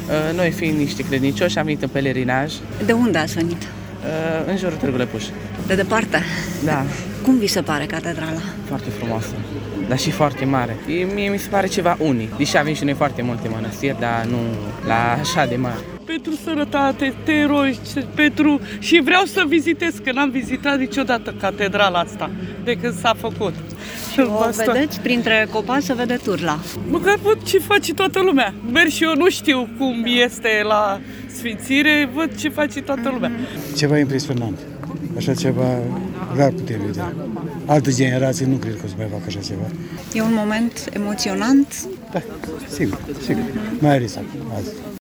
Noi fiind niște credincioși, am venit în pelerinaj De unde ați venit? în jurul Târgului Puș. De departe? Da, Cum vi se pare catedrala? foarte frumoasă, dar și foarte mare. Mie mi se pare ceva unic, deși avem și noi foarte multe mănăstiri, dar nu la așa de mare. Pentru sănătate, te rogi, și vreau să vizitez, că n-am vizitat niciodată catedrala asta, de când s-a făcut. O vedeți printre copaci, se vede turla. Măcar văd ce face toată lumea. Merg și eu, nu știu cum este la sfințire, văd ce face toată lumea. Ceva impresionant. Așa ceva rar putem vedea. Alte generații nu cred că o să mai facă așa ceva. E un moment emoționant. Da, sigur, sigur. Mai ales azi.